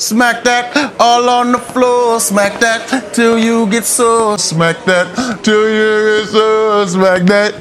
Smack that all on the floor. Smack that till you get sore. Smack that till you get sore. Smack that.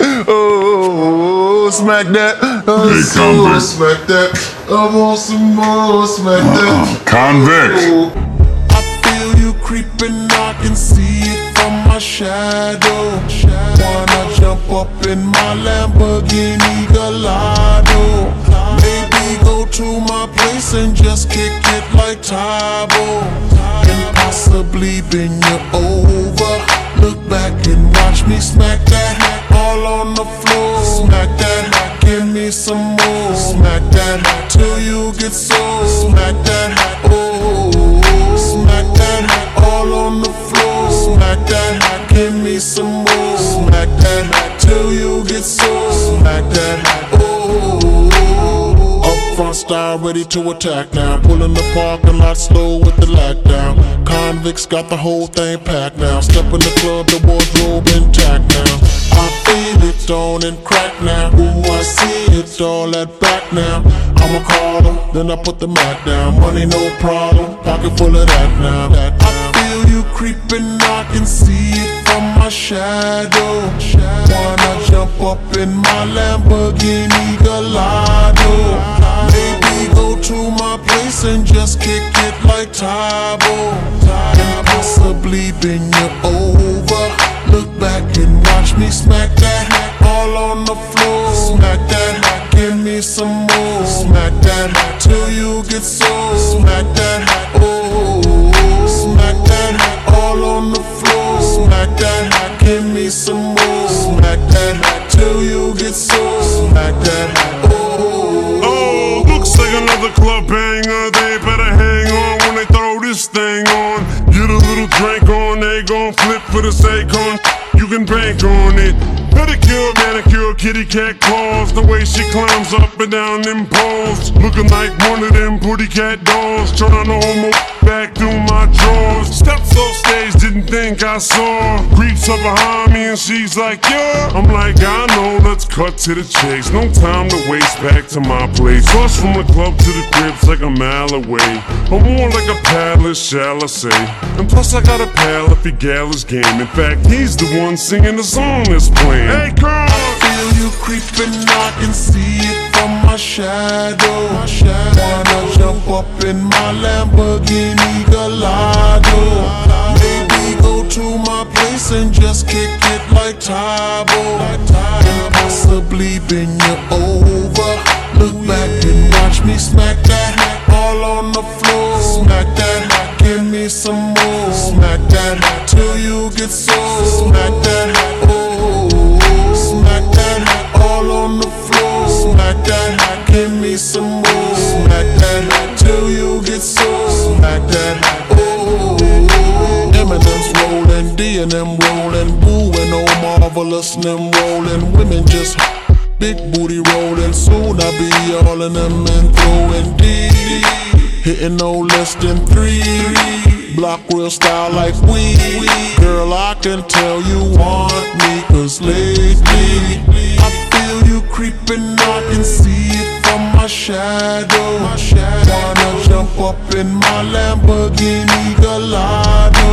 Oh, smack that. Oh, smack that. I want some more. Smack that. Convict. I feel you creeping. I can see it from my shadow. Wanna jump up in my Lamborghini Gallardo. Maybe go to my place and just kick it like Tybo, and possibly bend you over. Look back and watch me smack that all on the floor. Smack that, give me some more. Smack that till you get sore. Smack that, oh, smack that all on the floor. Smack that, give me some more. Smack that till you get sore. Smack that, oh. Front style ready to attack now. Pulling the parking lot slow with the lockdown. Convicts got the whole thing packed now. Step in the club, the wardrobe intact now. I feel it on and crack now. Ooh, I see it all at back now. I'ma call them, then I put the mat down. Money no problem, pocket full of that now. I feel you creeping, I can see it from my shadow. Wanna jump up in my Lamborghini Gallardo. Maybe go to my place and just kick it like Tybo, and possibly bend you over. Look back and watch me smack that all on the floor. Smack that, give me some more. Smack that till you get sore. Smack that, oh, smack that all on the floor. Smack that, give me some more. Smack that till you get sore. Smack that, oh. Looks like another club banger. They better hang on when they throw this thing on. Get a little drink on, they gon' flip for the sake on. You can bank on it. Pedicure, manicure, kitty cat claws. The way she climbs up and down them poles, looking like one of them pretty cat dolls. Trying to homo back through my drawers. Steps off stage, didn't think I saw. Creeps up behind me and she's like, yeah. I'm like, I know, let's cut to the chase. No time to waste, back to my place. Cross from the club to the crib's like a mile away, or more like a palace, shall I say. And plus I got a pal if he gal is game. In fact, he's the one singing the song that's playing. Hey, girl! I feel you creeping, I can see it from my shadow. Wanna jump up in my Lamborghini Gallardo. Maybe go to my place and just kick it like Tybo, and possibly bend you over. Look back and watch me smack that all on the floor. Smack that, give me some more. Smack that till you get sore. Smack that, oh, smack that all on the floor. Smack that, give me some more. Smack that till you get sore. Smack that, oh. Eminem's rolling, D and them rolling, Boo and Oh Marvelous and them rolling. Women just big booty rolling. Soon I'll be all in them and throwing D, hitting no less than 3. Block real style like we. Girl, I can tell you want me, cause lately I feel you creeping, I can see it from my shadow. Wanna jump up in my Lamborghini Gallardo.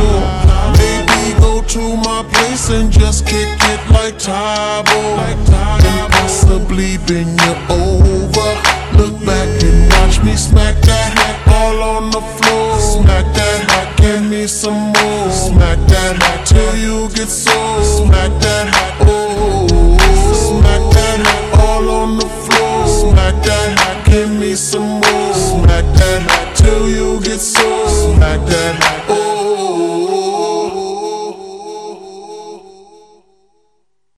Maybe go to my place and just kick it like Tybo, and possibly bend you over. Look back and watch me smack that all on the floor. Smack that, give me some more. Smack that till you get sore. Smack that, oh, smack that all on the floor. Smack that, give me some more. Smack that till you get sore. Smack that, oh.